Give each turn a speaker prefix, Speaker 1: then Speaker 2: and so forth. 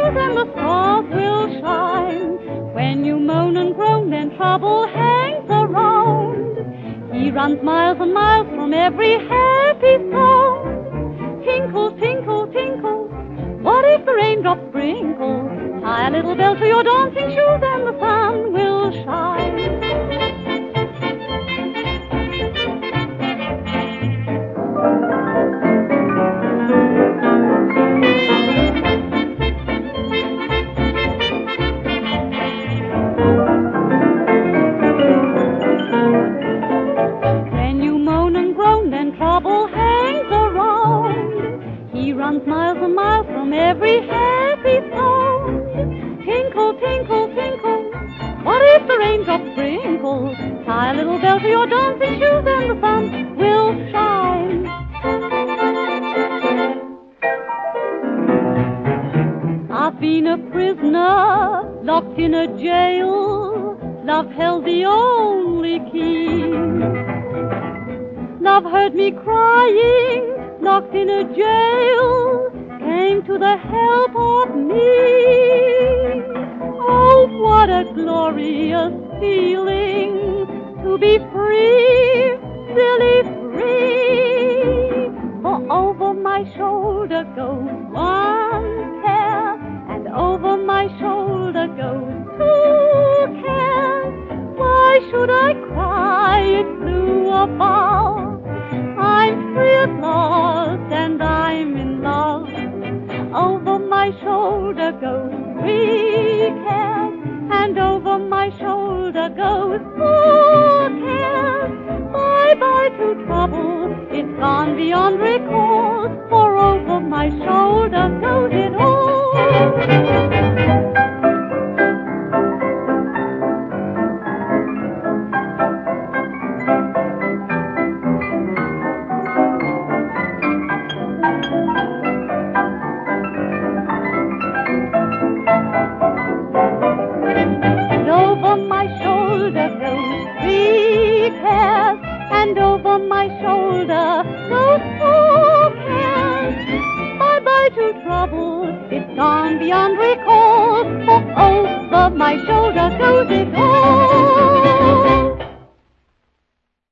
Speaker 1: shoes and the stars will shine. When you moan and groan, then trouble hangs around. He runs miles and miles from every happy sound. Tinkle, tinkle, tinkle, what if the raindrops sprinkle? Tie a little bell to your dancing shoes and the sun will shine. When you moan and groan, then trouble hangs around. He runs miles and miles from every happy sound. Tinkle, tinkle, tinkle, what if the raindrops sprinkle? Tie a little bell to your dancing shoes and the sun will shine. I've been a prisoner, locked in a jail. Love held the only key. Love heard me crying, locked in a jail, came to the help of me. Oh, what a glorious feeling to be free, silly free. For over my shoulder goes one care, and over my shoulder goes two cares. Why should I cry? It flew above. I'm free at last, and I'm in love. Over my shoulder goes three cares, and over my shoulder goes four cares. Bye-bye to trouble, it's gone beyond recall, for over my shoulder goes it all. And over my shoulder goes four cares. Bye-bye to trouble, it's gone beyond recall, for over my shoulder goes it all.